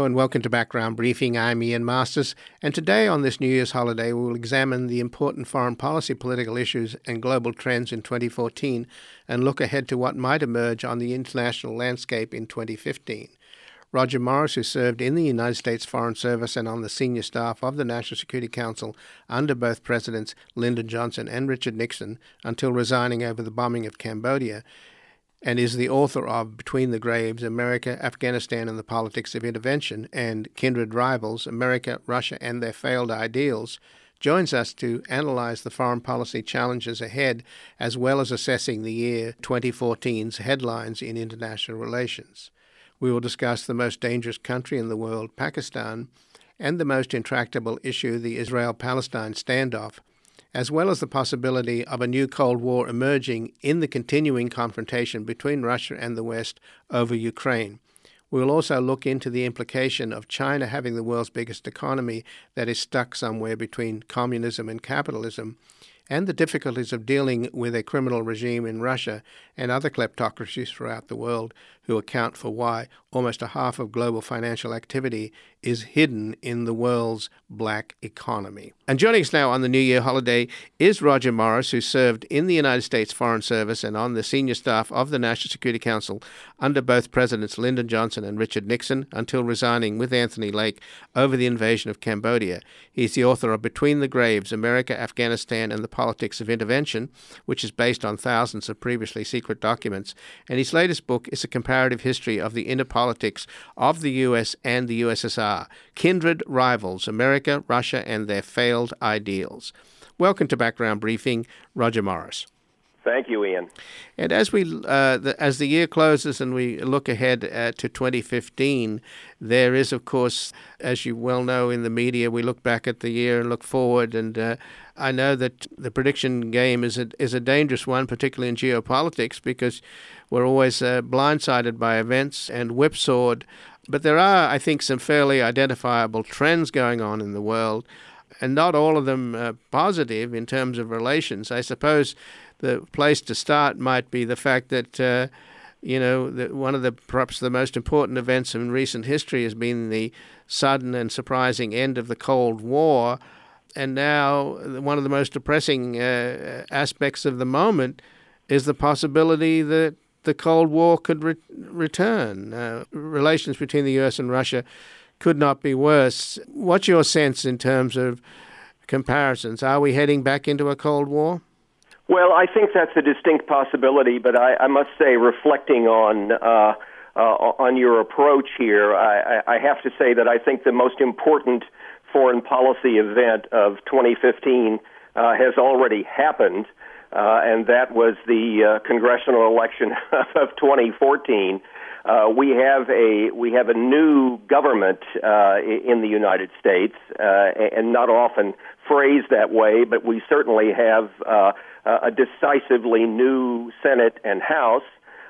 and welcome to Background Briefing. I'm Ian Masters, and today on this New Year's holiday we will examine the important foreign policy, political issues and global trends in 2014 and look ahead to what might emerge on the international landscape in 2015. Roger Morris, who served in the United States Foreign Service and on the senior staff of the National Security Council under both Presidents Lyndon Johnson and Richard Nixon until resigning over the bombing of Cambodia, and is the author of Between the Graves, America, Afghanistan and the Politics of Intervention, and Kindred Rivals, America, Russia and Their Failed Ideals, joins us to analyze the foreign policy challenges ahead, as well as assessing the year 2014's headlines in international relations. We will discuss the most dangerous country in the world, Pakistan, and the most intractable issue, the Israel-Palestine standoff, as well as the possibility of a new Cold War emerging in the continuing confrontation between Russia and the West over Ukraine. We will also look into the implication of China having the world's biggest economy that is stuck somewhere between communism and capitalism, and the difficulties of dealing with a criminal regime in Russia and other kleptocracies throughout the world who account for why almost a half of global financial activity is hidden in the world's black economy. And joining us now on the New Year holiday is Roger Morris, who served in the United States Foreign Service and on the senior staff of the National Security Council under both Presidents Lyndon Johnson and Richard Nixon until resigning with Anthony Lake over the invasion of Cambodia. He's the author of Between the Graves, America, Afghanistan and the Politics of Intervention, which is based on thousands of previously secret documents. And his latest book is a comparative history of the inner politics of the U.S. and the USSR, Kindred Rivals, America, Russia and Their Failed Ideals. Welcome to Background Briefing, Roger Morris. Thank you, Ian. And as the year closes and we look ahead to 2015, there is, of course, as you well know in the media, we look back at the year and look forward. And I know that the prediction game is a dangerous one, particularly in geopolitics, because we're always blindsided by events and whipsawed. But there are, I think, some fairly identifiable trends going on in the world, and not all of them positive in terms of relations. I suppose the place to start might be the fact that, that one of the perhaps the most important events in recent history has been the sudden and surprising end of the Cold War. And now one of the most depressing aspects of the moment is the possibility that the Cold War could return. Relations between the U.S. and Russia could not be worse. What's your sense in terms of comparisons? Are we heading back into a Cold War? Well, I think that's a distinct possibility, but I must say, reflecting on your approach here, I have to say that I think the most important foreign policy event of 2015 has already happened, and that was the congressional election of 2014. We have a new government in the United States, and not often phrased that way, but we certainly have a decisively new Senate and House.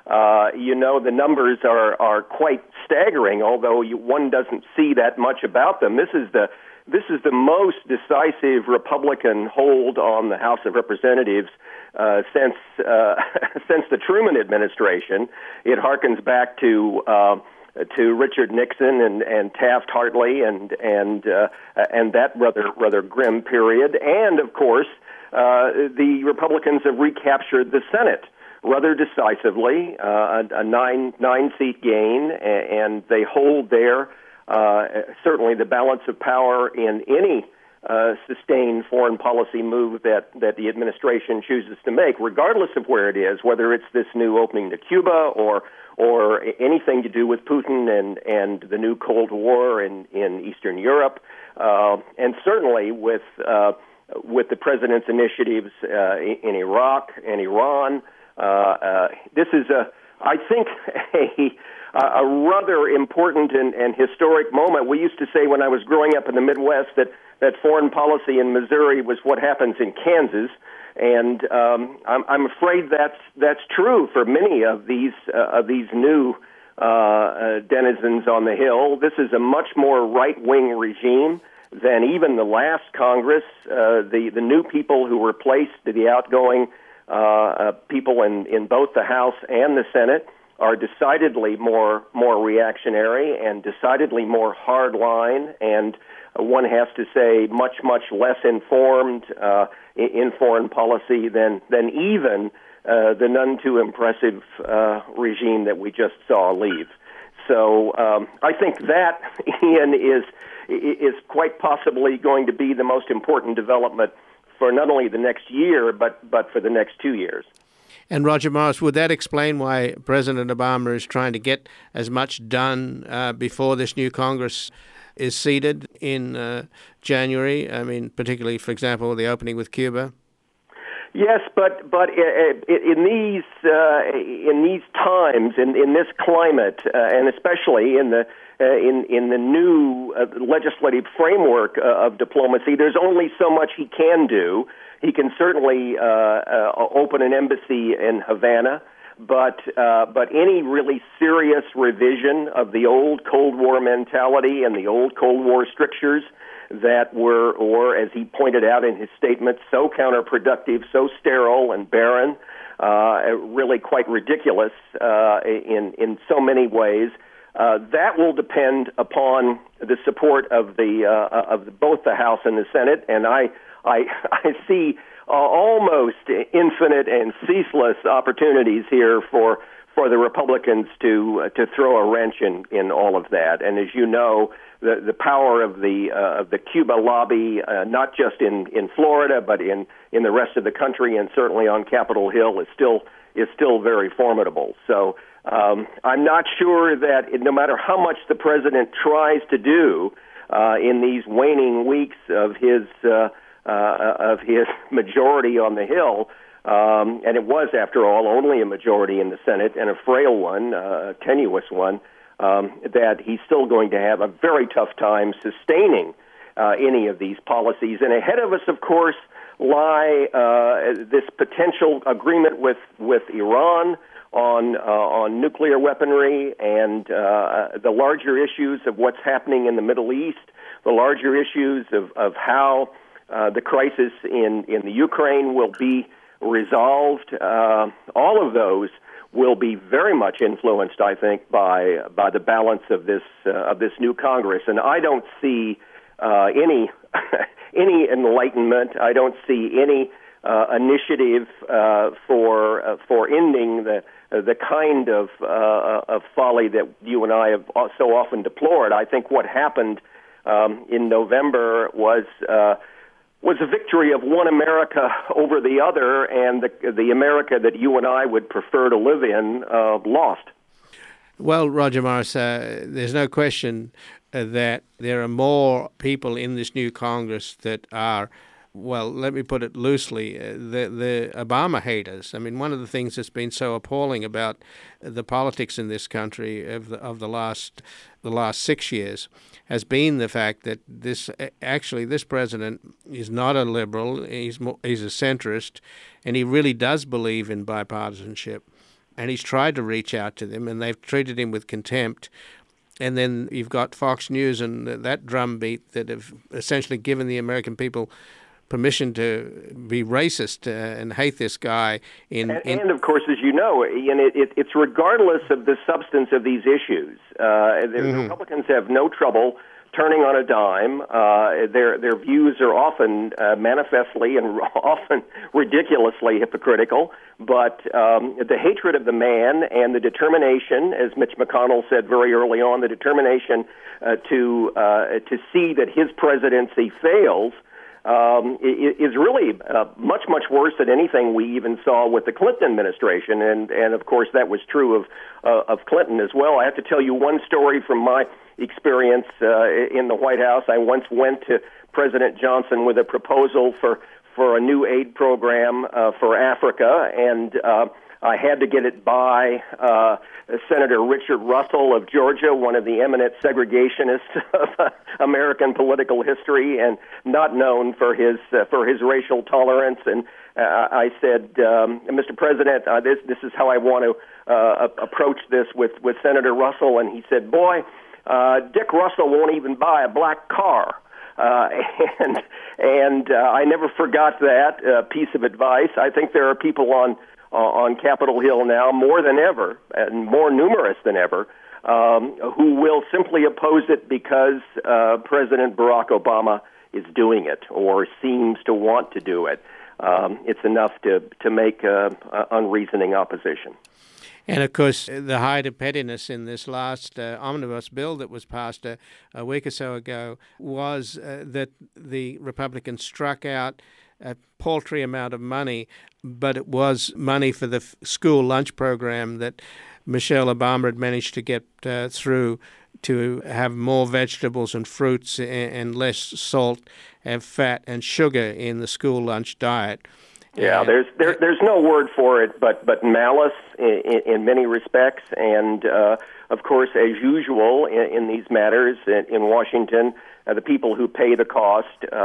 The numbers are quite staggering, although one doesn't see that much about them. This is the most decisive Republican hold on the House of Representatives since the Truman administration. It harkens back to Richard Nixon and Taft-Hartley and that rather grim period. And of course, the Republicans have recaptured the Senate rather decisively, a nine-seat gain, and they hold there certainly the balance of power in any sustained foreign policy move that the administration chooses to make, regardless of where it is, whether it's this new opening to Cuba or anything to do with Putin and the new Cold War in Eastern Europe, and certainly with the president's initiatives in Iraq and Iran. This is I think a rather important and historic moment. We used to say when I was growing up in the Midwest that foreign policy in Missouri was what happens in Kansas, and I'm afraid that's true for many of these new denizens on the Hill. This is a much more right-wing regime than even the last Congress. The new people who replaced the outgoing people in both the House and the Senate are decidedly more reactionary and decidedly more hardline, and one has to say much less informed in foreign policy than even the none too impressive regime that we just saw leave. So I think that, Ian, is quite possibly going to be the most important development for not only the next year, but for the next 2 years. And Roger Morris, would that explain why President Obama is trying to get as much done before this new Congress is seated in January? I mean, particularly, for example, the opening with Cuba. Yes, but in these times, in this climate, and especially in the new legislative framework of diplomacy, there's only so much he can do. He can certainly open an embassy in Havana, but any really serious revision of the old Cold War mentality and the old Cold War strictures that were, or as he pointed out in his statement, so counterproductive, so sterile and barren, really quite ridiculous in so many ways. That will depend upon the support of both the House and the Senate, and I see almost infinite and ceaseless opportunities here for the Republicans to throw a wrench in all of that. And as you know, the power of the Cuba lobby, not just in Florida, but in the rest of the country, and certainly on Capitol Hill, is still very formidable. So I'm not sure that no matter how much the president tries to do in these waning weeks of his majority on the Hill, and it was, after all, only a majority in the Senate, and a frail one, a tenuous one, that he's still going to have a very tough time sustaining any of these policies. And ahead of us, of course, lie this potential agreement with Iran on nuclear weaponry, and the larger issues of what's happening in the Middle East, the larger issues of how the crisis in the Ukraine will be resolved. All of those will be very much influenced, I think, by the balance of this new Congress. And I don't see any enlightenment. I don't see any initiative for ending the kind of folly that you and I have so often deplored. I think what happened in November was a victory of one America over the other, and the America that you and I would prefer to live in lost. Well, Roger Morris, there's no question that there are more people in this new Congress that are, well, let me put it loosely, the Obama haters. I mean, one of the things that's been so appalling about the politics in this country of the last 6 years has been the fact that this president is not a liberal. He's a centrist, and he really does believe in bipartisanship. And he's tried to reach out to them, and they've treated him with contempt. And then you've got Fox News and that drumbeat that have essentially given the American people permission to be racist and hate this guy. And of course, as you know, Ian, it's regardless of the substance of these issues. The Republicans have no trouble turning on a dime. Their views are often manifestly and often ridiculously hypocritical, but the hatred of the man and the determination, as Mitch McConnell said very early on, the determination to see that his presidency fails is really much worse than anything we even saw with the Clinton administration, and of course that was true of Clinton as well. I have to tell you one story from my experience in the White House. I once went to President Johnson with a proposal for a new aid program for Africa, and I had to get it by Senator Richard Russell of Georgia, one of the eminent segregationists of American political history, and not known for his racial tolerance. And I said, Mr. President, this is how I want to approach this with Senator Russell. And he said, boy, Dick Russell won't even buy a black car. And I never forgot that piece of advice. I think there are people on on Capitol Hill now more than ever, and more numerous than ever, who will simply oppose it because President Barack Obama is doing it or seems to want to do it. It's enough to make unreasoning opposition. And, of course, the height of pettiness in this last omnibus bill that was passed a week or so ago was that the Republicans struck out a paltry amount of money, but it was money for the school lunch program that Michelle Obama had managed to get through to have more vegetables and fruits and less salt and fat and sugar in the school lunch diet. Yeah, there's no word for it but malice in many respects, and of course, as usual in these matters in Washington, the people who pay the cost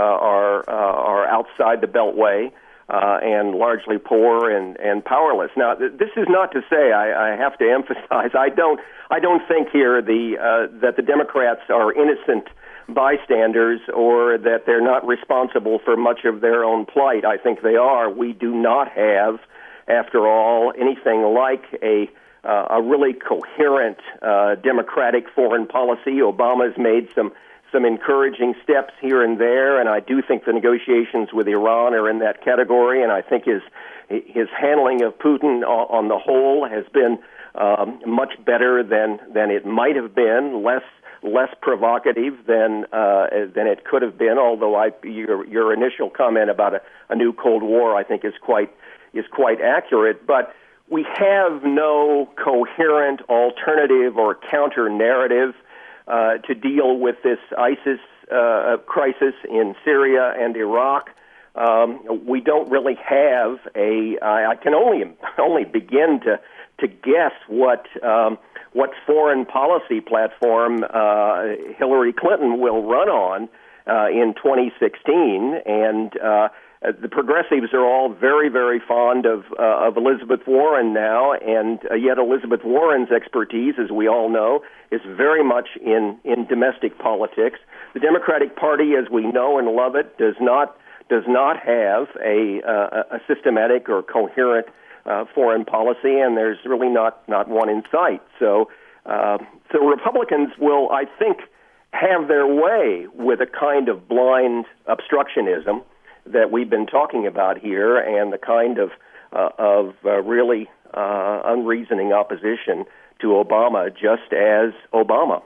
are outside the Beltway and largely poor and powerless. Now, this is not to say, I have to emphasize, I don't think here that the Democrats are innocent bystanders or that they're not responsible for much of their own plight. I think they are. We do not have, after all, anything like a really coherent democratic foreign policy. Obama's made some encouraging steps here and there, and I do think the negotiations with Iran are in that category, and I think his handling of Putin on the whole has been much better than it might have been, less provocative than it could have been. Although your initial comment about a new Cold War, I think, is quite accurate. But we have no coherent alternative or counter narrative to deal with this ISIS crisis in Syria and Iraq. We don't really have I can only begin to guess what foreign policy platform Hillary Clinton will run on in 2016, and the progressives are all very, very fond of Elizabeth Warren now, and yet Elizabeth Warren's expertise, as we all know, is very much in domestic politics. The Democratic Party, as we know and love it, does not have a systematic or coherent foreign policy, and there's really not one in sight. So Republicans will, I think, have their way with a kind of blind obstructionism that we've been talking about here, and the kind of really unreasoning opposition to Obama, just as Obama.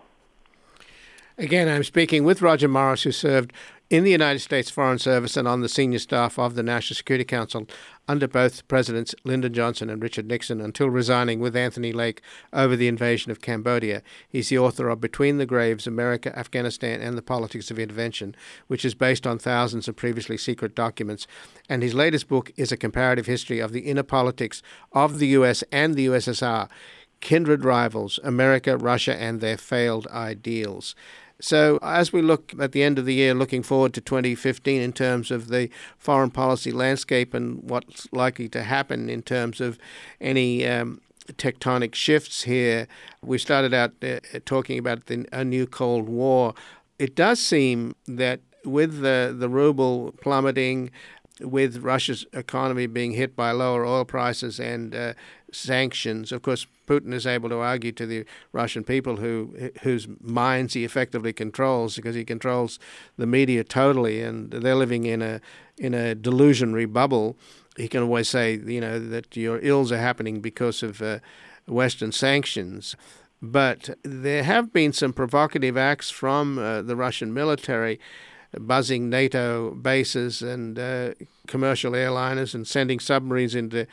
Again, I'm speaking with Roger Morris, who served in the United States Foreign Service and on the senior staff of the National Security Council under both Presidents Lyndon Johnson and Richard Nixon until resigning with Anthony Lake over the invasion of Cambodia. He's the author of Between the Graves, America, Afghanistan, and the Politics of Intervention, which is based on thousands of previously secret documents. And his latest book is a comparative history of the inner politics of the U.S. and the USSR, Kindred Rivals, America, Russia, and Their Failed Ideals. So as we look at the end of the year, looking forward to 2015 in terms of the foreign policy landscape and what's likely to happen in terms of any tectonic shifts here, we started out talking about a new Cold War. It does seem that with the ruble plummeting, with Russia's economy being hit by lower oil prices and sanctions, of course, Putin is able to argue to the Russian people whose minds he effectively controls, because he controls the media totally, and they're living in a delusionary bubble. He can always say, that your ills are happening because of Western sanctions. But there have been some provocative acts from the Russian military, buzzing NATO bases and commercial airliners and sending submarines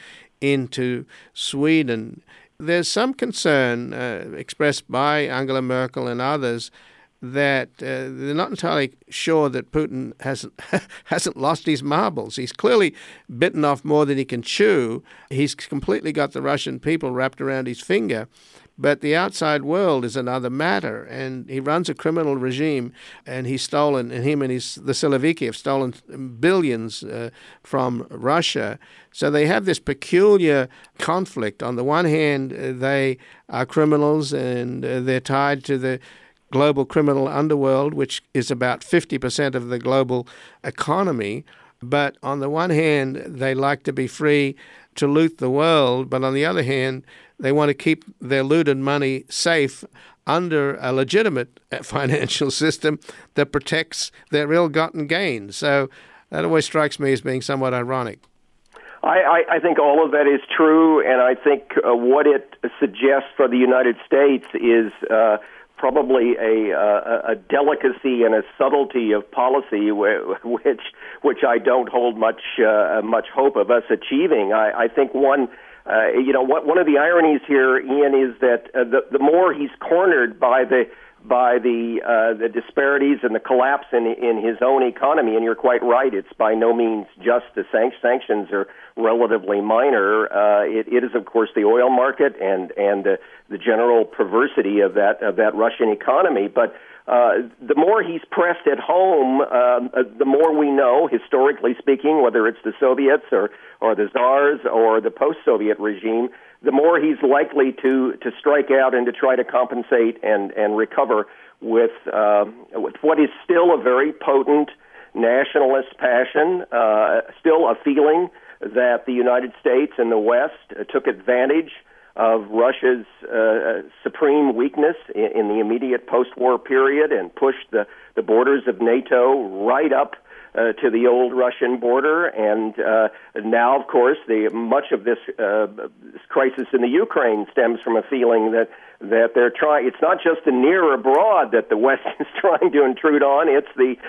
into Sweden. There's some concern expressed by Angela Merkel and others that they're not entirely sure that Putin hasn't lost his marbles. He's clearly bitten off more than he can chew. He's completely got the Russian people wrapped around his finger. But the outside world is another matter, and he runs a criminal regime, and he's stolen, and him and the Siloviki have stolen billions from Russia. So they have this peculiar conflict. On the one hand, they are criminals, and they're tied to the global criminal underworld, which is about 50% of the global economy. But on the one hand, they like to be free to loot the world, but on the other hand, they want to keep their looted money safe under a legitimate financial system that protects their ill-gotten gains. So that always strikes me as being somewhat ironic. I think all of that is true, and I think what it suggests for the United States is probably a delicacy and a subtlety of policy which I don't hold much hope of us achieving. I think one of the ironies here, Ian, is that the more he's cornered by the disparities and the collapse in his own economy, and you're quite right, it's by no means just the sanctions are relatively minor. It is, of course, the oil market and the general perversity of that Russian economy. But the more he's pressed at home, the more we know, historically speaking, whether it's the Soviets or the Tsars or the post-Soviet regime, the more he's likely to strike out and to try to compensate and recover with what is still a very potent nationalist passion, still a feeling that the United States and the West took advantage of Russia's supreme weakness in the immediate post-war period and pushed the borders of NATO right up to the old Russian border, and now, of course, much of this crisis in the Ukraine stems from a feeling that they're trying. It's not just the near abroad that the West is trying to intrude on. It's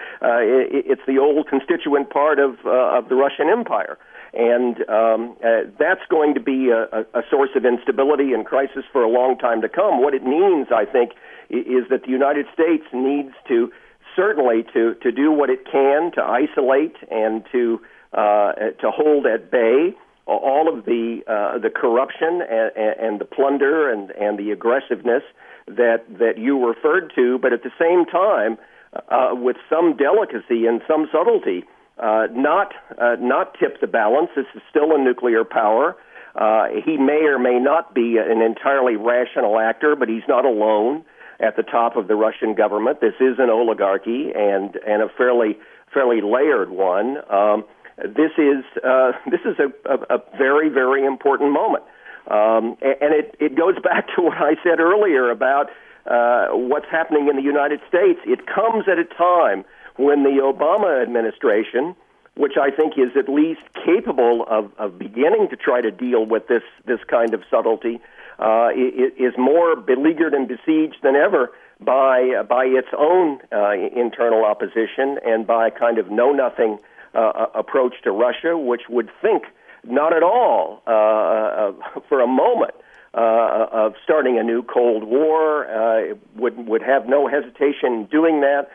the old constituent part of the Russian Empire. And that's going to be a source of instability and crisis for a long time to come. What it means, I think, is that the United States needs to certainly to do what it can to isolate and to hold at bay all of the corruption and the plunder and the aggressiveness that you referred to, but at the same time, with some delicacy and some subtlety, not tip the balance. This is still a nuclear power. He may or may not be an entirely rational actor, but he's not alone at the top of the Russian government. This is an oligarchy and a fairly layered one. This is a very, very important moment, and it goes back to what I said earlier about what's happening in the United States. It comes at a time when the Obama administration, which I think is at least capable of beginning to try to deal with this kind of subtlety, is more beleaguered and besieged than ever by its own internal opposition and by a kind of know-nothing approach to Russia, which would think not at all for a moment of starting a new Cold War, would have no hesitation in doing that.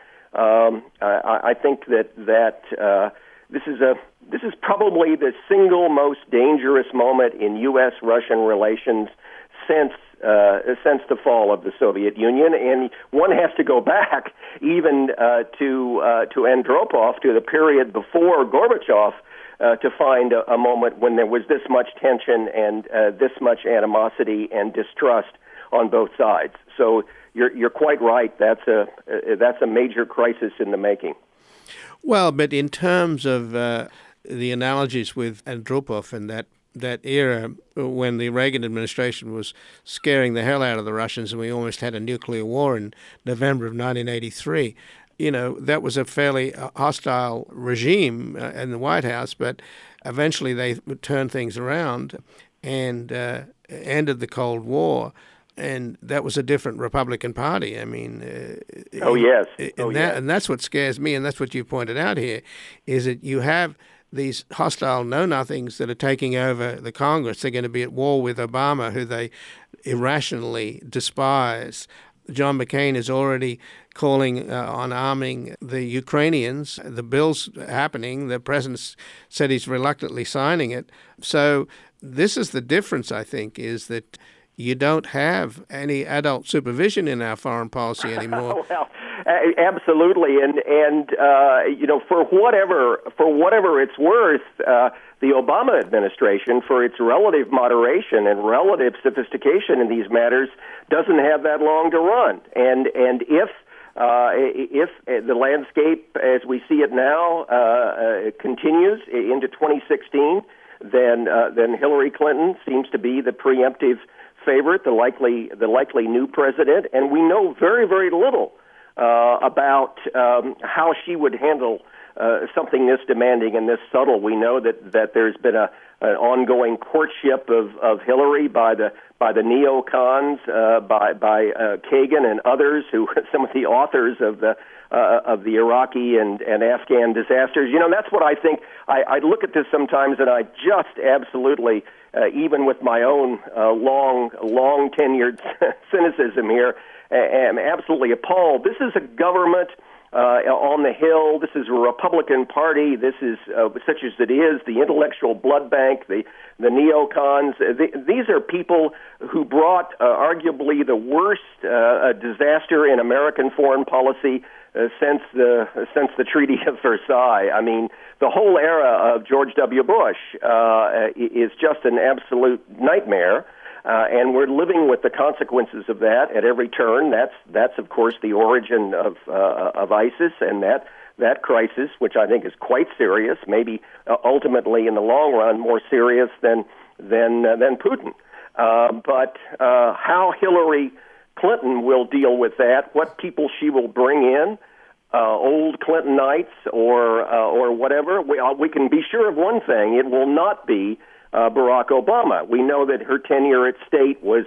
I think that this is probably the single most dangerous moment in U.S.-Russian relations since the fall of the Soviet Union, and one has to go back even to Andropov, to the period before Gorbachev, to find a moment when there was this much tension and this much animosity and distrust on both sides. So you're quite right. That's a major crisis in the making. Well, but in terms of the analogies with Andropov and that era when the Reagan administration was scaring the hell out of the Russians and we almost had a nuclear war in November of 1983, that was a fairly hostile regime in the White House, but eventually they turned things around and ended the Cold War. And that was a different Republican Party. I mean, yes. And that's what scares me, and that's what you pointed out here, is that you have these hostile know-nothings that are taking over the Congress. They're going to be at war with Obama, who they irrationally despise. John McCain is already calling on arming the Ukrainians. The bill's happening. The president said he's reluctantly signing it. So this is the difference, I think, is that you don't have any adult supervision in our foreign policy anymore. Well, absolutely, and for whatever it's worth, the Obama administration, for its relative moderation and relative sophistication in these matters, doesn't have that long to run. And if the landscape as we see it now continues into 2016. then Hillary Clinton seems to be the preemptive favorite, the likely new president, and we know very, very little about how she would handle something this demanding and this subtle. We know that there's been an ongoing courtship of Hillary by the neocons, by Kagan and others, who some of the authors of the Iraqi and Afghan disasters. You know, that's what I think. I look at this sometimes, and I just absolutely, even with my own long tenured cynicism here, am absolutely appalled. This is a government on the Hill. This is a Republican Party. This is, such as it is, the intellectual blood bank, the neocons. These are people who brought arguably the worst disaster in American foreign policy since the Treaty of Versailles. I mean, the whole era of George W. Bush is just an absolute nightmare. And we're living with the consequences of that at every turn. That's of course the origin of ISIS and that crisis, which I think is quite serious. Maybe ultimately in the long run more serious than Putin. But how Hillary Clinton will deal with that, what people she will bring in, old Clintonites or whatever, we can be sure of one thing: it will not be Barack Obama. We know that her tenure at state was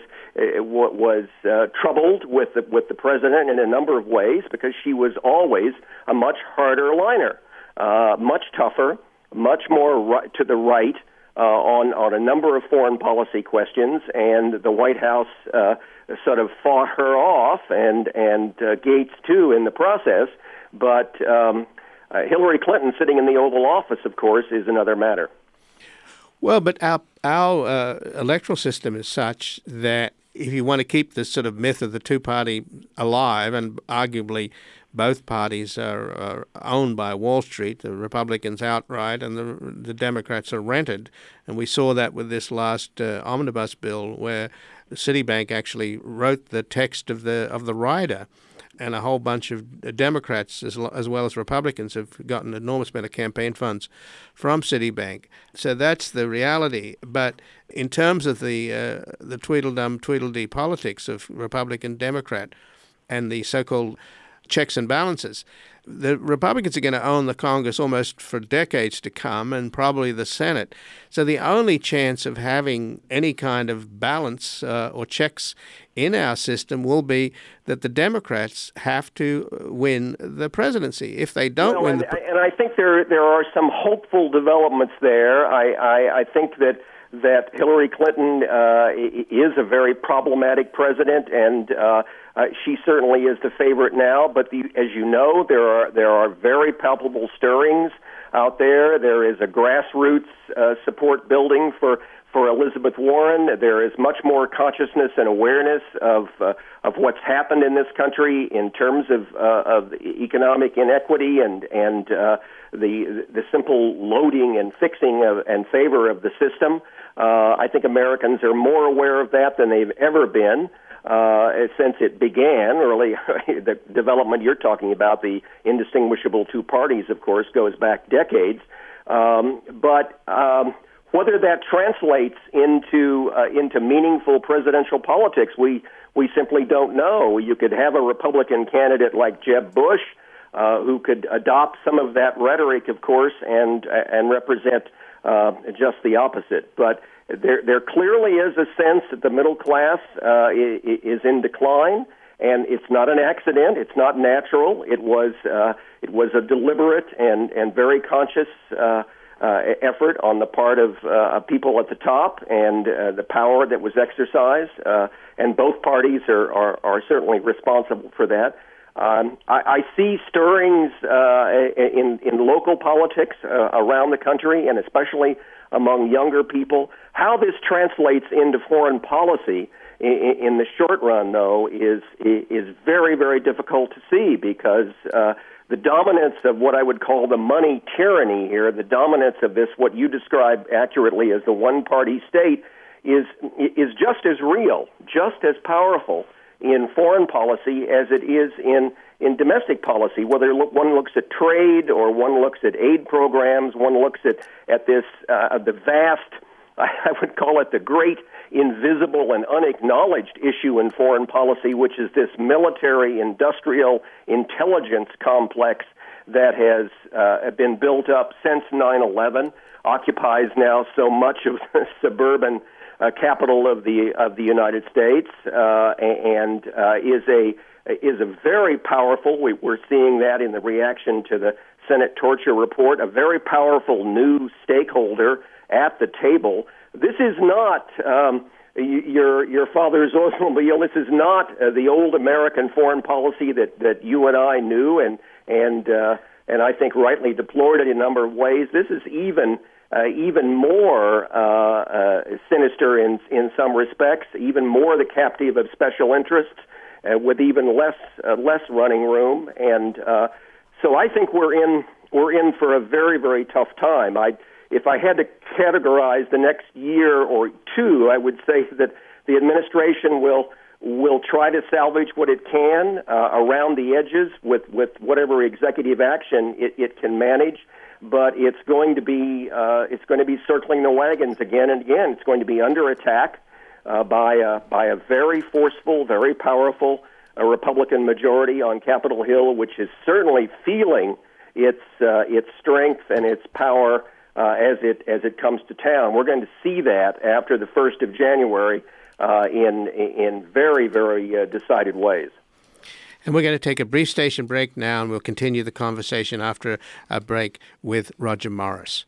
troubled with the president in a number of ways, because she was always a much harder liner, much tougher, much more to the right on a number of foreign policy questions, and the White House sort of fought her off, and Gates too in the process. But Hillary Clinton sitting in the Oval Office, of course, is another matter. Well, but our electoral system is such that if you want to keep this sort of myth of the two-party alive, and arguably both parties are owned by Wall Street, the Republicans outright and the Democrats are rented, and we saw that with this last omnibus bill where Citibank actually wrote the text of the rider. And a whole bunch of Democrats as well as Republicans have gotten an enormous amount of campaign funds from Citibank. So that's the reality. But in terms of the Tweedledum, Tweedledee politics of Republican, Democrat, and the so-called checks and balances, the Republicans are going to own the Congress almost for decades to come, and probably the Senate. So the only chance of having any kind of balance or checks in our system will be that the Democrats have to win the presidency. If they don't win and I think there are some hopeful developments there. I think that Hillary Clinton is a very problematic president, and she certainly is the favorite now. But as you know, there are very palpable stirrings out there. There is a grassroots support building for Elizabeth Warren. There is much more consciousness and awareness of what's happened in this country in terms of economic inequity and the simple loading and fixing and favor of the system. I think Americans are more aware of that than they've ever been since it began. Really, the development you're talking about, the indistinguishable two parties, of course, goes back decades. But whether that translates into meaningful presidential politics, we simply don't know. You could have a Republican candidate like Jeb Bush, who could adopt some of that rhetoric, of course, and represent just the opposite. But there clearly is a sense that the middle class is in decline, and it's not an accident. It's not natural. It was a deliberate and very conscious effort on the part of people at the top, and the power that was exercised, and both parties are certainly responsible for that. I see stirrings in local politics around the country, and especially among younger people. How this translates into foreign policy in the short run, though, is very, very difficult to see, because the dominance of what I would call the money tyranny here, the dominance of this, what you describe accurately as the one-party state, is just as real, just as powerful in foreign policy as it is in domestic policy, whether one looks at trade or one looks at aid programs, one looks at this the vast, I would call it the great invisible and unacknowledged issue in foreign policy, which is this military industrial intelligence complex that has been built up since 9/11, occupies now so much of the suburban capital of the United States, and is a very powerful. We're seeing that in the reaction to the Senate torture report. A very powerful new stakeholder at the table. This is not your father's Oldsmobile. This is not the old American foreign policy that you and I knew and I think rightly deplored in a number of ways. This is even more sinister in some respects, even more the captive of special interests, with even less running room. And so I think we're in for a very, very tough time. If I had to categorize the next year or two, I would say that the administration will try to salvage what it can around the edges with whatever executive action it can manage. But it's going to be circling the wagons again and again. It's going to be under attack by a very forceful, very powerful Republican majority on Capitol Hill, which is certainly feeling its strength and its power as it comes to town. We're going to see that after the 1st of January in very, very decided ways. And we're going to take a brief station break now, and we'll continue the conversation after a break with Roger Morris.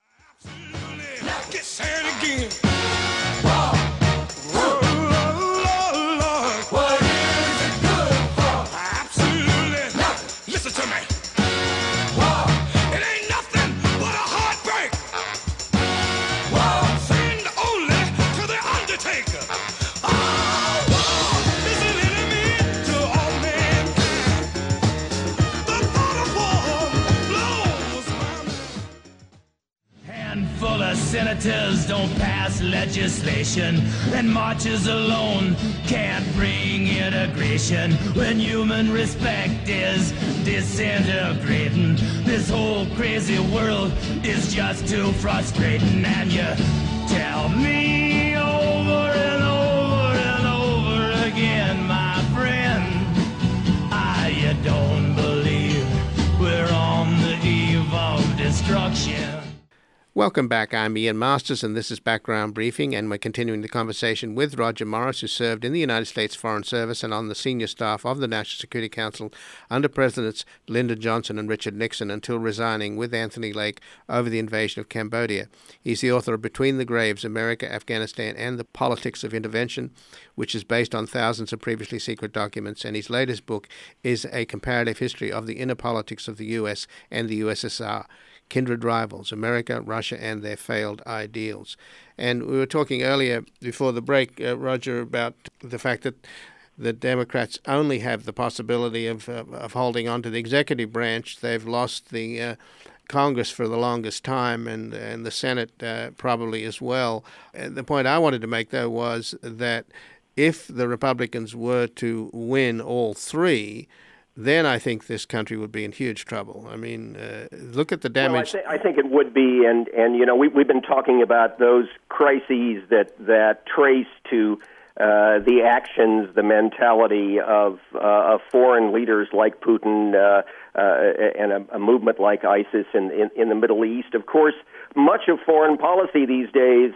Senators don't pass legislation, and marches alone can't bring integration. When human respect is disintegrating, this whole crazy world is just too frustrating. And you tell me over and over and over again, my friend, you don't believe we're on the eve of destruction. Welcome back. I'm Ian Masters, and this is Background Briefing, and we're continuing the conversation with Roger Morris, who served in the United States Foreign Service and on the senior staff of the National Security Council under Presidents Lyndon Johnson and Richard Nixon until resigning with Anthony Lake over the invasion of Cambodia. He's the author of Between the Graves, America, Afghanistan, and the Politics of Intervention, which is based on thousands of previously secret documents, and his latest book is a comparative history of the inner politics of the U.S. and the USSR. Kindred Rivals, America, Russia, and Their Failed Ideals. And we were talking earlier before the break, Roger, about the fact that the Democrats only have the possibility of holding on to the executive branch. They've lost the Congress for the longest time, and the Senate probably as well. The point I wanted to make, though, was that if the Republicans were to win all three, then I think this country would be in huge trouble. I mean, look at the damage. Well, I think it would be, and you know, we've been talking about those crises that trace to the actions, the mentality of foreign leaders like Putin and a movement like ISIS in the Middle East. Of course, much of foreign policy these days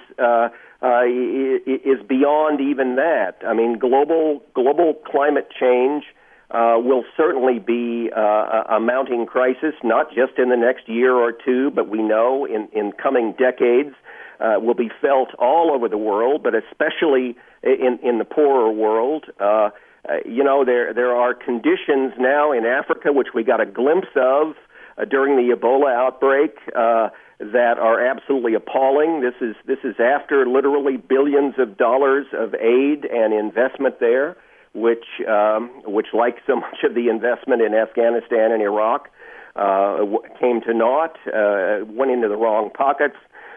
is beyond even that. I mean, global climate change will certainly be a mounting crisis, not just in the next year or two, but we know in coming decades will be felt all over the world, but especially in the poorer world. You know, there are conditions now in Africa, which we got a glimpse of during the Ebola outbreak, that are absolutely appalling. This is after literally billions of dollars of aid and investment there, which like so much of the investment in Afghanistan and Iraq, came to naught, went into the wrong pockets.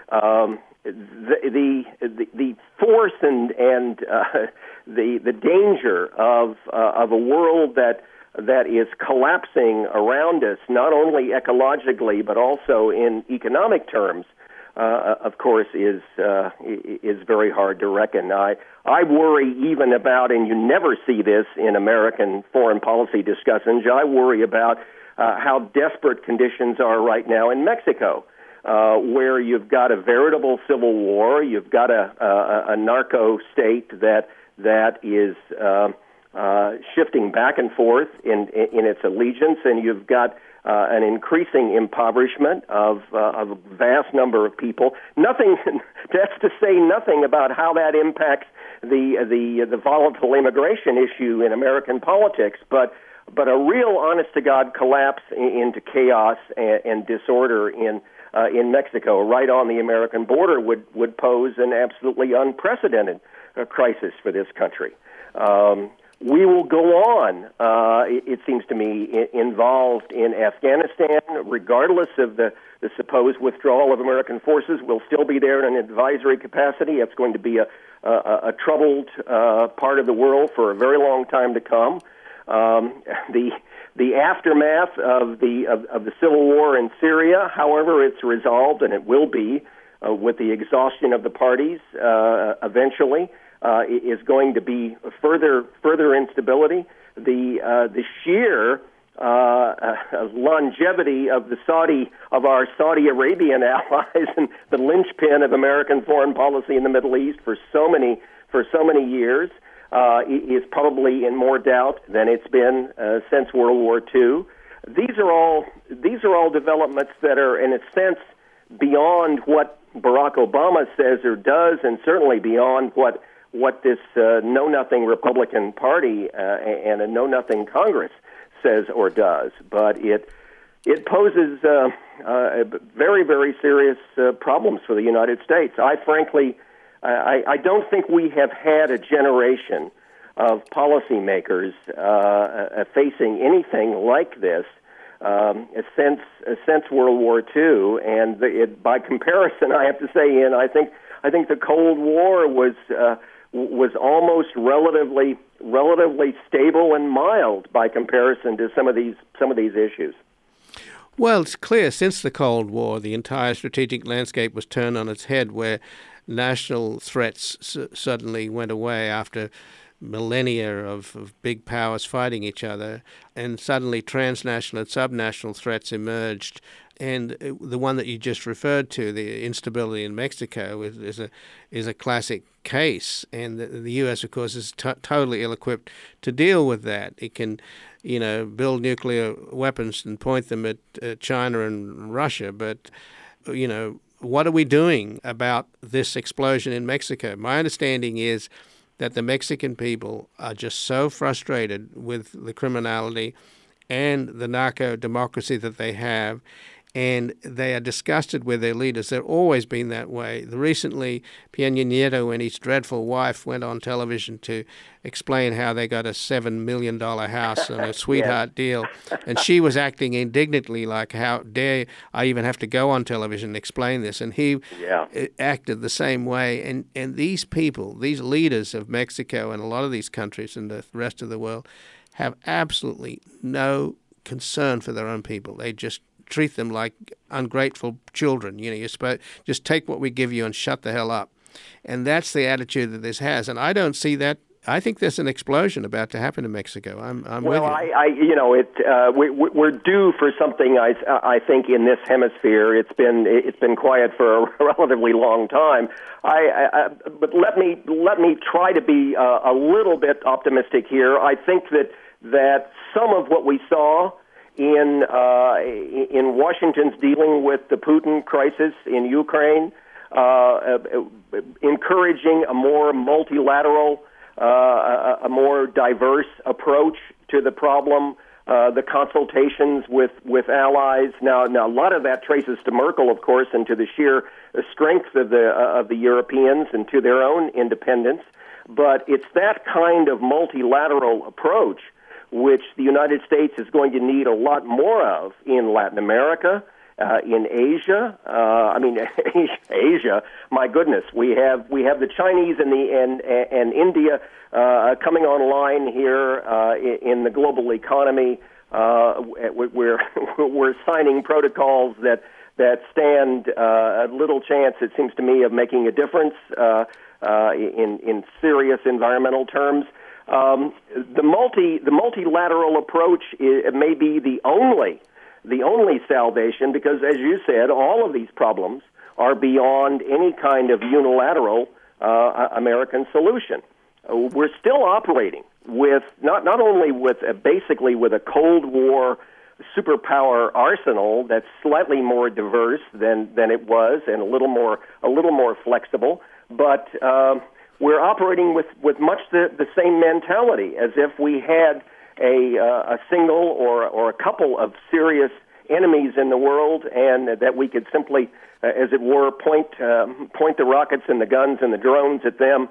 The force and the danger of a world that that is collapsing around us, not only ecologically but also in economic terms, of course, is very hard to reckon. I worry even about, and you never see this in American foreign policy discussions, I worry about how desperate conditions are right now in Mexico, where you've got a veritable civil war, you've got a narco state that is shifting back and forth in its allegiance, and you've got an increasing impoverishment of a vast number of people. Nothing, that's to say nothing about how that impacts the volatile immigration issue in American politics, but a real honest-to-God collapse into chaos and disorder in Mexico, right on the American border, would pose an absolutely unprecedented crisis for this country. We will go on, it seems to me, involved in Afghanistan, regardless of the supposed withdrawal of American forces. We'll still be there in an advisory capacity. It's going to be a troubled part of the world for a very long time to come. The aftermath of the civil war in Syria, however it's resolved, and it will be with the exhaustion of the parties eventually, is going to be further instability. The sheer longevity of our Saudi Arabian allies and the linchpin of American foreign policy in the Middle East for so many years is probably in more doubt than it's been since World War II. These are all developments that are, in a sense, beyond what Barack Obama says or does, and certainly beyond what this know-nothing Republican Party and a know-nothing Congress says or does. But it poses very, very serious problems for the United States. I don't think we have had a generation of policymakers facing anything like this since World War II, and by comparison, I have to say, Ian, I think the Cold War was almost relatively stable and mild by comparison to some of these issues. Well, it's clear since the Cold War, the entire strategic landscape was turned on its head, where national threats suddenly went away after millennia of big powers fighting each other, and suddenly transnational and subnational threats emerged. And the one that you just referred to, the instability in Mexico, is a classic case. And the U.S., of course, is totally ill-equipped to deal with that. It can, build nuclear weapons and point them at China and Russia. But, what are we doing about this explosion in Mexico? My understanding is that the Mexican people are just so frustrated with the criminality and the narco-democracy that they have, and they are disgusted with their leaders. They've always been that way. Recently, Peña Nieto and his dreadful wife went on television to explain how they got a $7 million house and a sweetheart deal, and she was acting indignantly like, how dare I even have to go on television and explain this? And he acted the same way. And these people, these leaders of Mexico and a lot of these countries and the rest of the world, have absolutely no concern for their own people. They just treat them like ungrateful children. You're supposed just take what we give you and shut the hell up. And that's the attitude that this has. And I don't see that. I think there's an explosion about to happen in Mexico. I'm with you. We're due for something. I think in this hemisphere, it's been quiet for a relatively long time. But let me try to be a little bit optimistic here. I think that some of what we saw in Washington's dealing with the Putin crisis in Ukraine, encouraging a more multilateral, a more diverse approach to the problem, the consultations with allies. Now a lot of that traces to Merkel, of course, and to the sheer strength of the Europeans and to their own independence. But it's that kind of multilateral approach which the United States is going to need a lot more of in Latin America In Asia, Asia. My goodness, we have the Chinese and India coming online here in the global economy. We're signing protocols that stand a little chance, it seems to me, of making a difference in serious environmental terms. The multilateral approach may be the only salvation, because, as you said, all of these problems are beyond any kind of unilateral American solution. We're still operating with not only with basically with a Cold War superpower arsenal that's slightly more diverse than it was and a little more flexible, but we're operating with much the same mentality, as if we had a single or a couple of serious enemies in the world, and that we could simply, as it were, point the rockets and the guns and the drones at them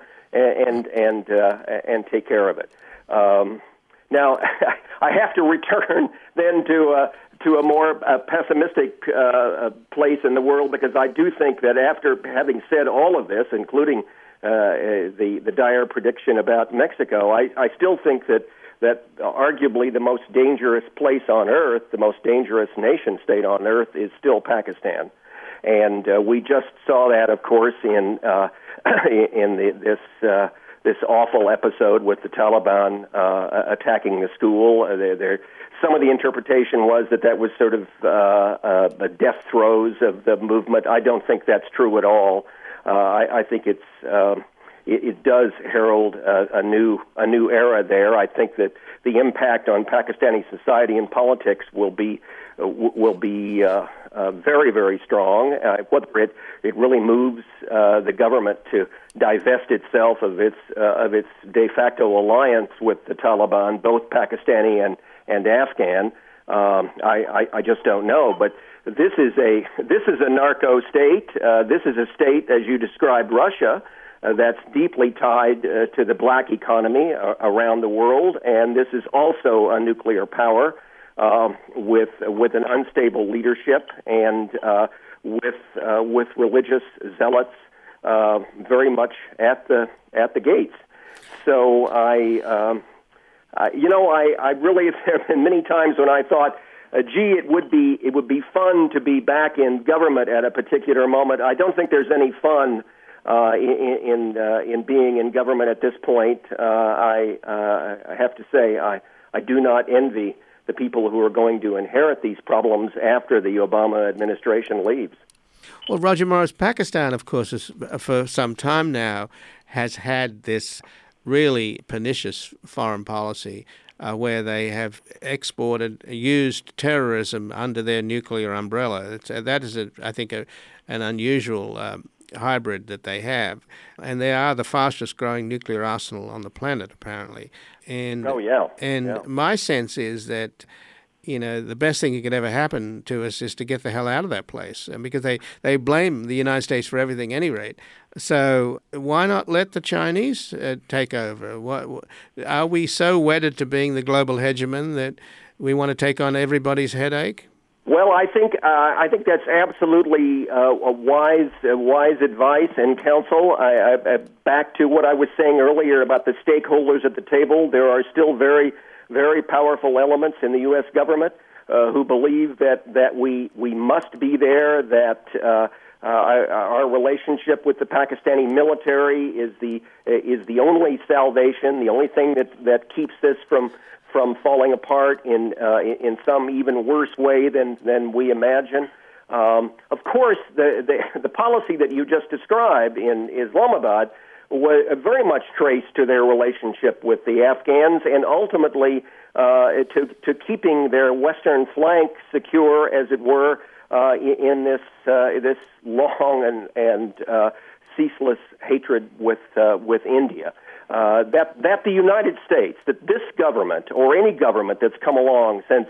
and take care of it. Now, I have to return then to a more pessimistic place in the world, because I do think that after having said all of this, including the dire prediction about Mexico, I still think that arguably the most dangerous place on earth, the most dangerous nation state on earth, is still Pakistan. And we just saw that, of course, in this awful episode with the Taliban attacking the school. Some of the interpretation was that was sort of the death throes of the movement. I don't think that's true at all. I think it does herald a new era there. I think that the impact on Pakistani society and politics will be very, very strong. Whether it really moves the government to divest itself of its de facto alliance with the Taliban, both Pakistani and Afghan, I just don't know. But this is a narco state. This is a state, as you described, Russia, that's deeply tied to the black economy around the world, and this is also a nuclear power with an unstable leadership and with religious zealots very much at the gates. So I really, there have been many times when I thought, gee, it would be fun to be back in government at a particular moment. I don't think there's any fun in being in government at this point. I have to say I do not envy the people who are going to inherit these problems after the Obama administration leaves. Well, Roger Morris, Pakistan, of course, is, for some time now, has had this really pernicious foreign policy where they have used terrorism under their nuclear umbrella. That is, I think, an unusual hybrid that they have. And they are the fastest growing nuclear arsenal on the planet, apparently. And my sense is that, the best thing that could ever happen to us is to get the hell out of that place, and because they blame the United States for everything, at any rate. So why not let the Chinese take over? Are we so wedded to being the global hegemon that we want to take on everybody's headache? Well, I think that's absolutely a wise advice and counsel. I back to what I was saying earlier about the stakeholders at the table. There are still very, very powerful elements in the U.S. government who believe that we must be there. That our relationship with the Pakistani military is the only salvation, the only thing that keeps this from falling apart in some even worse way than we imagine. Of course, the policy that you just described in Islamabad was very much traced to their relationship with the Afghans, and ultimately to keeping their western flank secure, as it were, in this long and ceaseless hatred with India. That the United States, that this government or any government that's come along since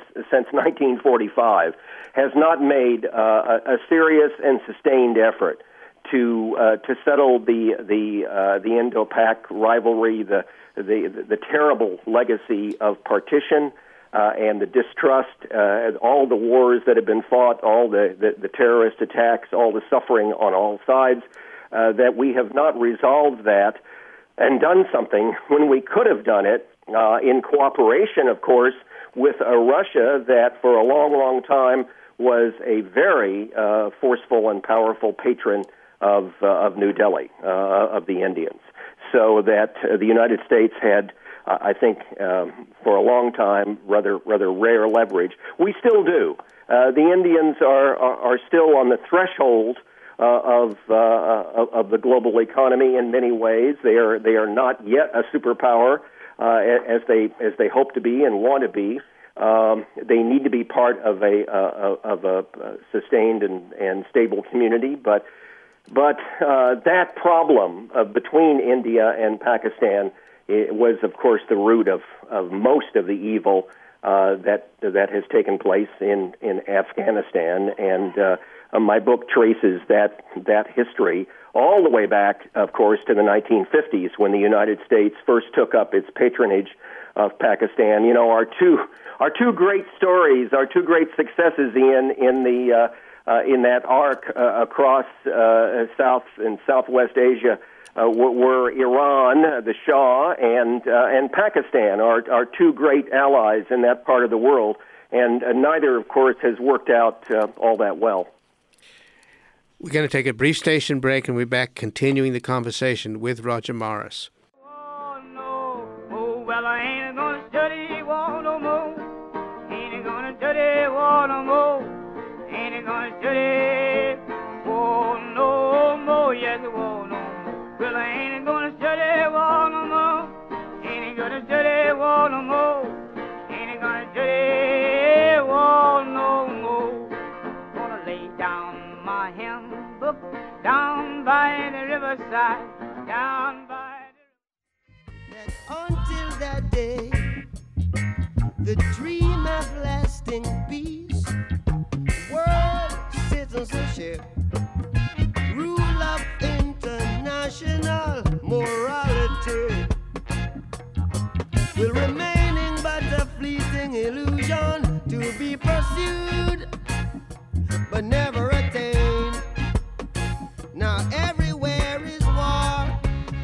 1945 has not made a serious and sustained effort to settle the Indo-Pak rivalry, the terrible legacy of partition, and the distrust, all the wars that have been fought, all the terrorist attacks, all the suffering on all sides, that we have not resolved that and done something when we could have done it in cooperation, of course, with a Russia that for a long, long time was a very forceful and powerful patron of New Delhi, of the Indians. So that the United States had, I think, for a long time, rather rare leverage. We still do. The Indians are still on the threshold of the global economy in many ways. They are not yet a superpower as they hope to be and want to be. They need to be part of a sustained and stable community, but that problem between India and Pakistan was, of course, the root of most of the evil that has taken place in Afghanistan. And my book traces that history all the way back, of course, to the 1950s when the United States first took up its patronage of Pakistan. You know, our two great stories, our two great successes in that arc across South and Southwest Asia were Iran, the Shah, and Pakistan, our two great allies in that part of the world. And neither, of course, has worked out all that well. We're going to take a brief station break, and we're back continuing the conversation with Roger Morris. Oh, no. Oh, well, I ain't going to study war no more. Ain't going to study war no more. Ain't going to study war no more. Yes, war no more. Well, I ain't going to study war no more. Ain't going to study war no more. Ain't going to study war no more. Gonna lay down my handbook down by the riverside, down by the... Until that day, the dream of lasting peace, world citizenship, rule of international morality, will remaining but a fleeting illusion to be pursued but never attained. Now everywhere is war.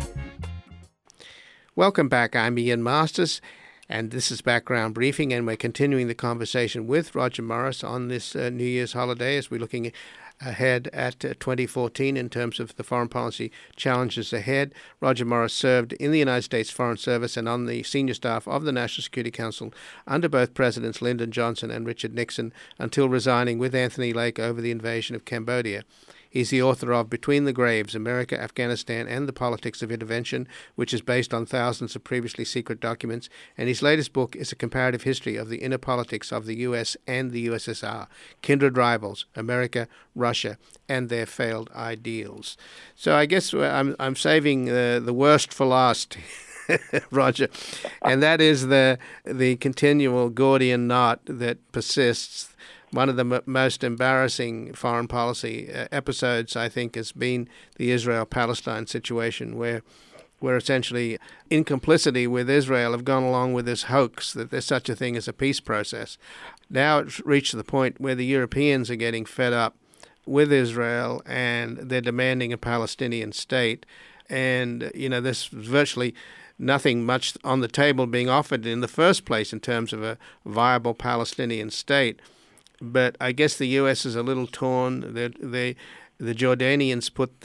Welcome back. I'm Ian Masters, and this is Background Briefing, and we're continuing the conversation with Roger Morris on this New Year's holiday as we're looking ahead at 2014 in terms of the foreign policy challenges ahead. Roger Morris served in the United States Foreign Service and on the senior staff of the National Security Council under both Presidents Lyndon Johnson and Richard Nixon until resigning with Anthony Lake over the invasion of Cambodia. He's the author of Between the Graves, America, Afghanistan, and the Politics of Intervention, which is based on thousands of previously secret documents, and his latest book is a comparative history of the inner politics of the U.S. and the USSR, Kindred Rivals, America, Russia, and their failed ideals. So I guess I'm saving the worst for last, Roger, and that is the continual Gordian knot that persists. One of the most embarrassing foreign policy episodes, I think, has been the Israel-Palestine situation, where essentially, in complicity with Israel, have gone along with this hoax that there's such a thing as a peace process. Now it's reached the point where the Europeans are getting fed up with Israel and they're demanding a Palestinian state. And, you know, there's virtually nothing much on the table being offered in the first place in terms of a viable Palestinian state. But I guess the U.S. is a little torn. The Jordanians put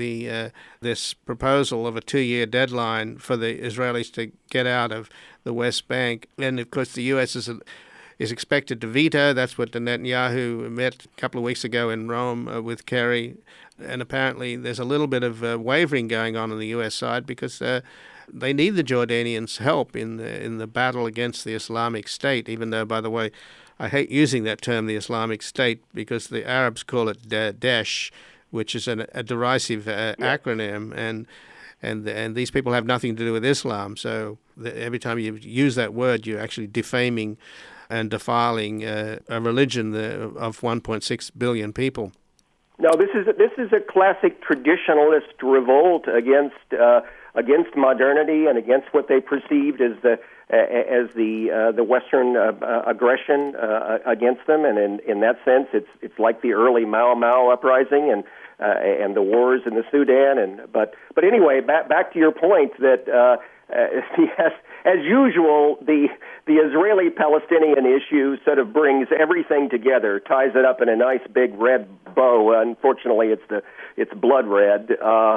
this proposal of a 2-year deadline for the Israelis to get out of the West Bank, and of course the U.S. is expected to veto. That's what Netanyahu met a couple of weeks ago in Rome with Kerry, and apparently there's a little bit of wavering going on the U.S. side because they need the Jordanians' help in the battle against the Islamic State. Even though, by the way, I hate using that term, the Islamic State, because the Arabs call it Daesh, which is a derisive acronym, and these people have nothing to do with Islam. So every time you use that word, you're actually defaming and defiling a religion of 1.6 billion people. No, this is a classic traditionalist revolt against modernity and against what they perceived as as the Western aggression against them, and in that sense, it's like the early Mau uprising and the wars in the Sudan. But anyway, back to your point that yes, as usual, the Israeli-Palestinian issue sort of brings everything together, ties it up in a nice big red bow. Unfortunately, it's blood red.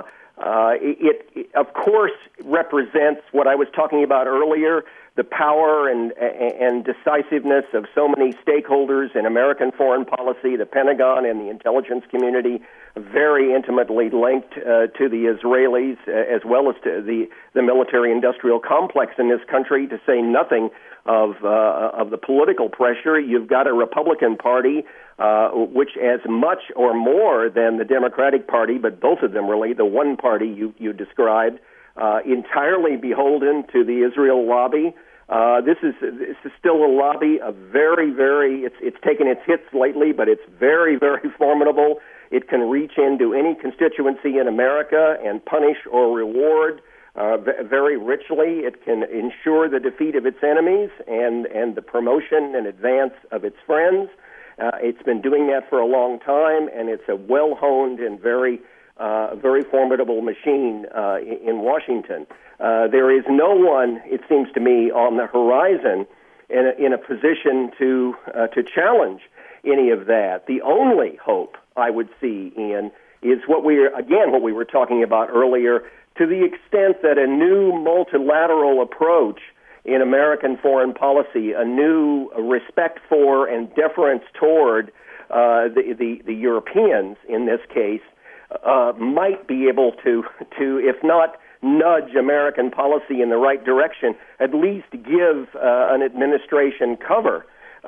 It of course represents what I was talking about earlier, the power and decisiveness of so many stakeholders in American foreign policy, the Pentagon and the intelligence community, very intimately linked to the Israelis, as well as to the military-industrial complex in this country, to say nothing of the political pressure. You've got a Republican Party which, as much or more than the Democratic Party, but both of them really, the one party you described, entirely beholden to the Israel lobby. This is still a lobby, a very, very, it's taken its hits lately, but it's very, very formidable. It can reach into any constituency in America and punish or reward very richly. It can ensure the defeat of its enemies and the promotion and advance of its friends. It's been doing that for a long time, and it's a well-honed and very formidable machine in Washington. There is no one, it seems to me, on the horizon in a position to challenge any of that. The only hope I would see, Ian, is what we were talking about earlier, to the extent that a new multilateral approach in American foreign policy, a new respect for and deference toward the Europeans in this case, might be able to, if not nudge American policy in the right direction, at least give an administration cover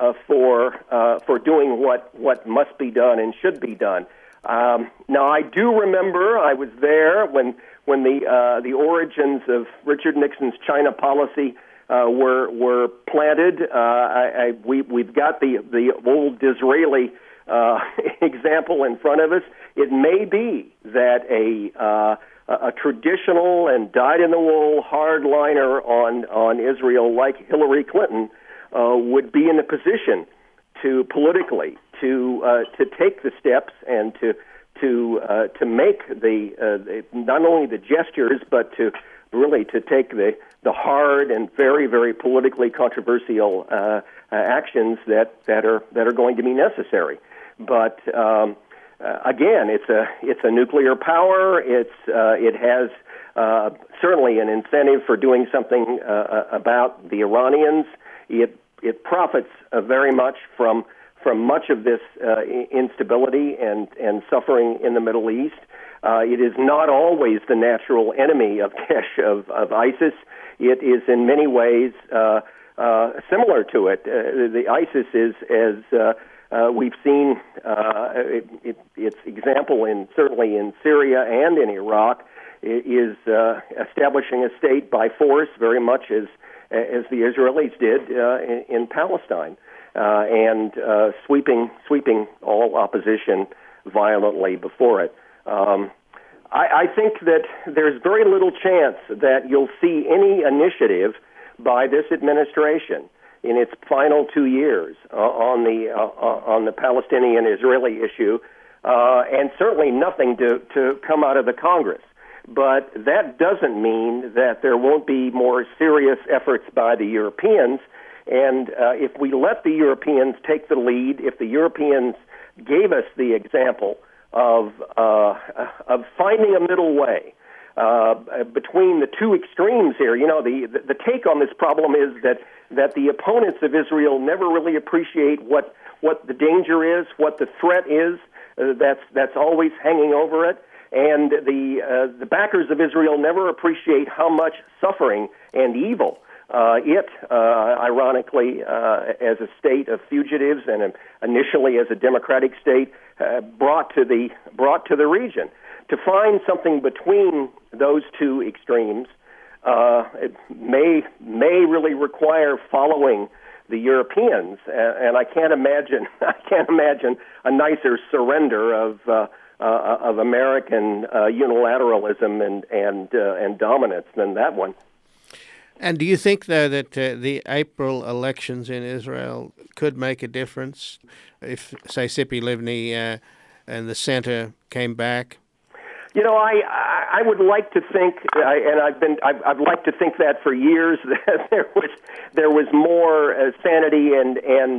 for doing what must be done and should be done. Now, I do remember I was there when the origins of Richard Nixon's China policy were planted. We've got the old Disraeli example in front of us. It may be that a traditional and dyed-in-the-wool hardliner on Israel, like Hillary Clinton, would be in a position to politically to take the steps and to make the not only the gestures, but to really to take the hard and very, very politically controversial actions that are going to be necessary. But again, it's a nuclear power. It has certainly an incentive for doing something about the Iranians. It profits very much from much of this instability and suffering in the Middle East. It is not always the natural enemy of ISIS. It is in many ways similar to it. The ISIS is, as we've seen its example certainly in Syria and in Iraq, is establishing a state by force, very much as the Israelis did in Palestine, and sweeping all opposition violently before it. I think that there's very little chance that you'll see any initiative by this administration in its final 2 years on the Palestinian-Israeli issue, and certainly nothing to come out of the Congress. But that doesn't mean that there won't be more serious efforts by the Europeans. And if we let the Europeans take the lead, if the Europeans gave us the example of finding a middle way between the two extremes here, the take on this problem is that the opponents of Israel never really appreciate what the danger is, what the threat is that's always hanging over it. And the backers of Israel never appreciate how much suffering and evil ironically, as a state of fugitives and initially as a democratic state, brought to the region. To find something between those two extremes it may really require following the Europeans, and I can't imagine a nicer surrender of American unilateralism and dominance than that one. And do you think, though, that the April elections in Israel could make a difference if, say, Tzipi Livni and the center came back? You know, I would like to think, and I've liked to think that for years, that there was more sanity and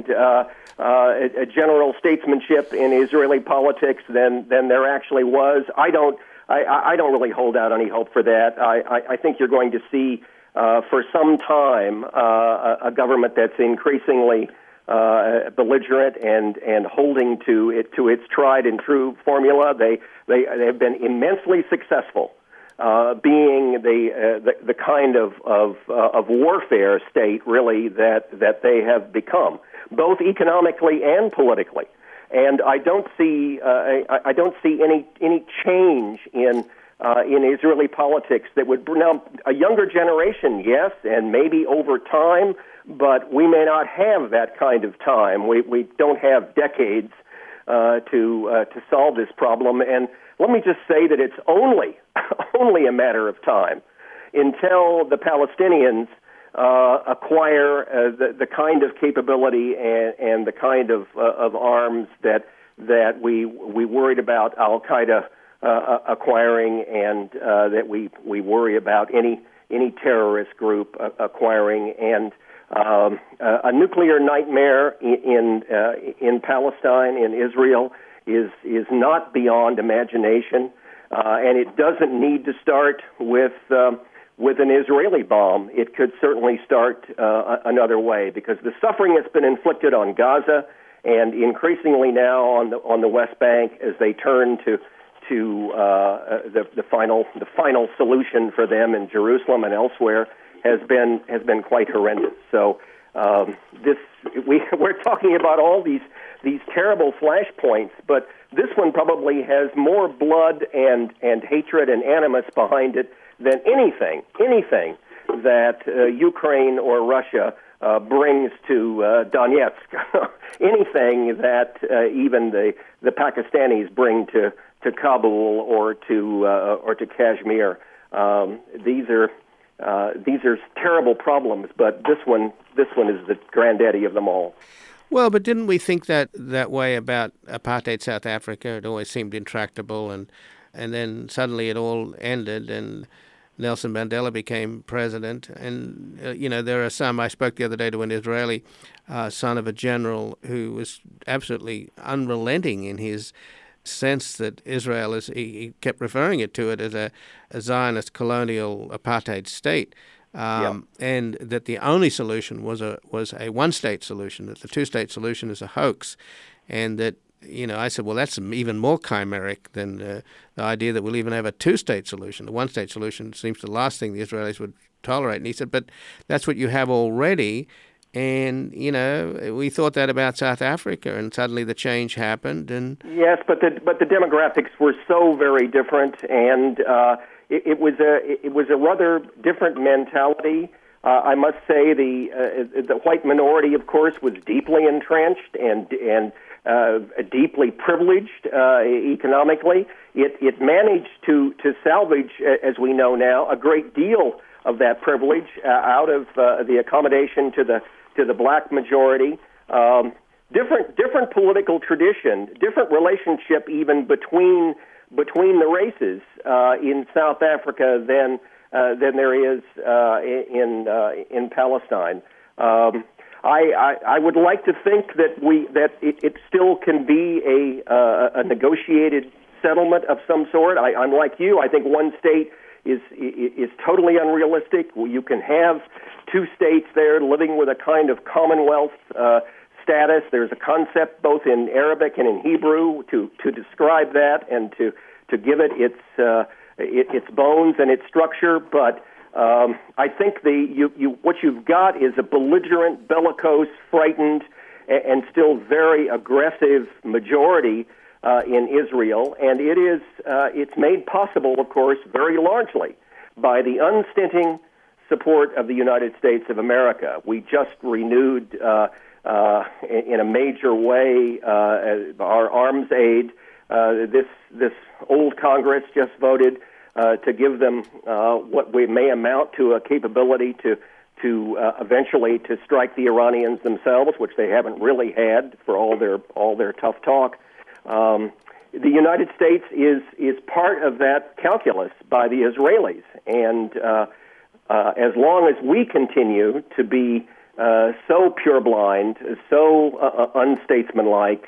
a general statesmanship in Israeli politics than there actually was. I don't really hold out any hope for that. I think you're going to see for some time a government that's increasingly belligerent and holding to its tried and true formula. They have been immensely successful, being the kind of warfare state really that they have become, both economically and politically. And I don't see any change in Israeli politics that would now a younger generation, yes, and maybe over time. But we may not have that kind of time. We don't have decades to solve this problem. And let me just say that it's only a matter of time until the Palestinians acquire the kind of capability and the kind of arms that we worried about Al Qaeda acquiring, and that we worry about any terrorist group acquiring. And a nuclear nightmare in Palestine, in Israel, is not beyond imagination, and it doesn't need to start with an Israeli bomb. It could certainly start another way, because the suffering that's been inflicted on Gaza and increasingly now on the West Bank as they turn to the final solution for them in Jerusalem and elsewhere has been quite horrendous. So we're talking about all these terrible flashpoints, but this one probably has more blood and hatred and animus behind it than anything that Ukraine or Russia brings to Donetsk, anything that even the Pakistanis bring to Kabul or to Kashmir. These are terrible problems, but this one is the granddaddy of them all. Well, but didn't we think that way about apartheid South Africa? It always seemed intractable, and then suddenly it all ended, and Nelson Mandela became president. And, there are some, I spoke the other day to an Israeli son of a general who was absolutely unrelenting in his sense that Israel he kept referring to it as a Zionist colonial apartheid state. And that the only solution was a one-state solution, that the two-state solution is a hoax. And that, I said, well, that's even more chimeric than the idea that we'll even have a two-state solution. The one-state solution seems the last thing the Israelis would tolerate. And he said, but that's what you have already. And, we thought that about South Africa, and suddenly the change happened. And yes, but the demographics were so very different, and it was a rather different mentality. I must say the white minority, of course, was deeply entrenched and deeply privileged economically. It managed to salvage, as we know now, a great deal of that privilege out of the accommodation to the black majority. Different political tradition, different relationship even between the races in South Africa than there is in Palestine. I would like to think that it still can be a negotiated settlement of some sort. I'm like you. I think one state is totally unrealistic. You can have two states there living with a kind of commonwealth status. There's a concept both in Arabic and in Hebrew to describe that and to give it its bones and its structure. But I think what you've got is a belligerent, bellicose, frightened, and still very aggressive majority in Israel, and it's made possible, of course, very largely by the unstinting support of the United States of America. We just renewed in a major way our arms aid. This old Congress just voted to give them what we may amount to a capability to to eventually to strike the Iranians themselves, which they haven't really had for all their tough talk. The United States is part of that calculus by the Israelis, and as long as we continue to be so purblind, so unstatesmanlike,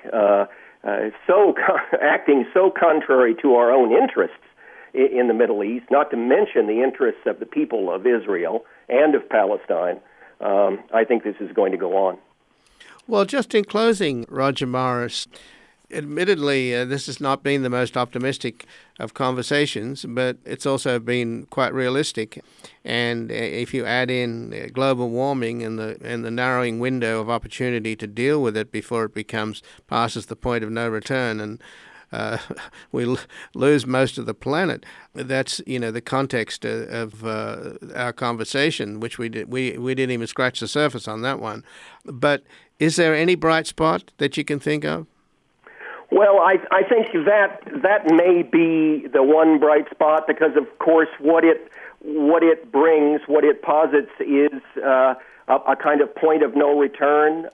acting so contrary to our own interests in the Middle East, not to mention the interests of the people of Israel and of Palestine, I think this is going to go on. Well, just in closing, Roger Morris, admittedly, this has not been the most optimistic of conversations, but it's also been quite realistic. And if you add in global warming and the narrowing window of opportunity to deal with it before it passes the point of no return, and we lose most of the planet. That's the context of our conversation, which we didn't even scratch the surface on that one. But is there any bright spot that you can think of? Well, I think that may be the one bright spot, because of course what it brings, what it posits is a kind of point of no return.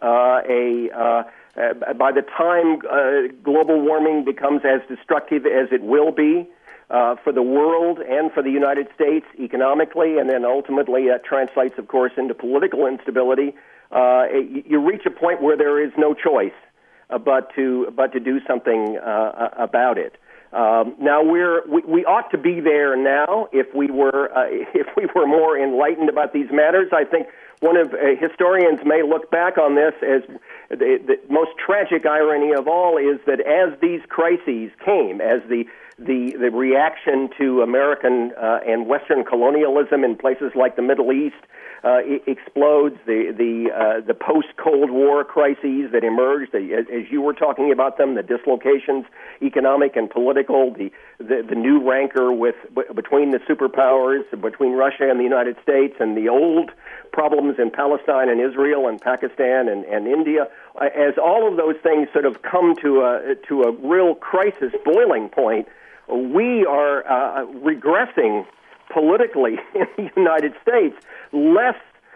By the time global warming becomes as destructive as it will be for the world and for the United States economically, and then ultimately that translates, of course, into political instability, you reach a point where there is no choice but to do something about it. Now we ought to be there now if we were more enlightened about these matters. I think one of historians may look back on this as the most tragic irony of all is that as these crises came, as the reaction to American and Western colonialism in places like the Middle East explodes, the post-Cold War crises that emerged, as you were talking about them, the dislocations, economic and political, the new rancor between the superpowers, between Russia and the United States, and the old problems in Palestine and Israel and Pakistan and India. As all of those things sort of come to a real crisis boiling point, we are regressing politically in the United States, less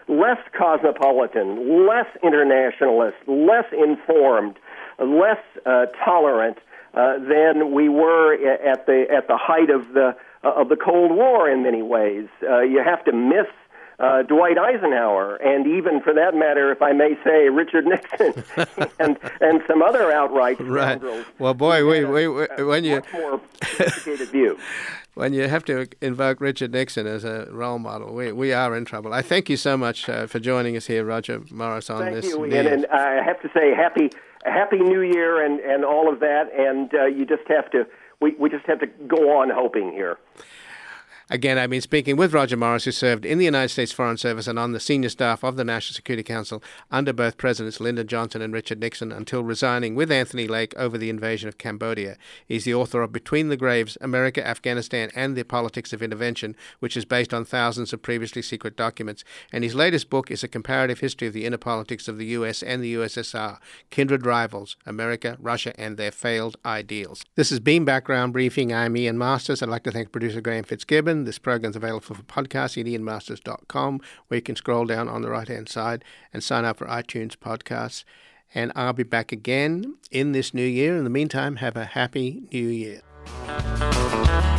cosmopolitan, less internationalist, less informed, less tolerant than we were at the height of the Cold War in many ways. You have to miss Dwight Eisenhower, and even for that matter, if I may say, Richard Nixon, and some other outright scoundrels. Right. Well, boy, when you much more sophisticated view. When you have to invoke Richard Nixon as a role model, we are in trouble. I thank you so much for joining us here, Roger Morris, on this. Thank you, Ian, and I have to say, happy New Year and all of that. And you just have to, we just have to go on hoping here. Again, I've been speaking with Roger Morris, who served in the United States Foreign Service and on the senior staff of the National Security Council under both Presidents Lyndon Johnson and Richard Nixon until resigning with Anthony Lake over the invasion of Cambodia. He's the author of Between the Graves, America, Afghanistan, and the Politics of Intervention, which is based on thousands of previously secret documents. And his latest book is a comparative history of the inner politics of the U.S. and the USSR, Kindred Rivals, America, Russia, and Their Failed Ideals. This has been Background Briefing. I'm Ian Masters. I'd like to thank producer Graham Fitzgibbon. This program is available for podcast at ianmasters.com, where you can scroll down on the right-hand side and sign up for iTunes podcasts. And I'll be back again in this new year. In the meantime, have a happy new year.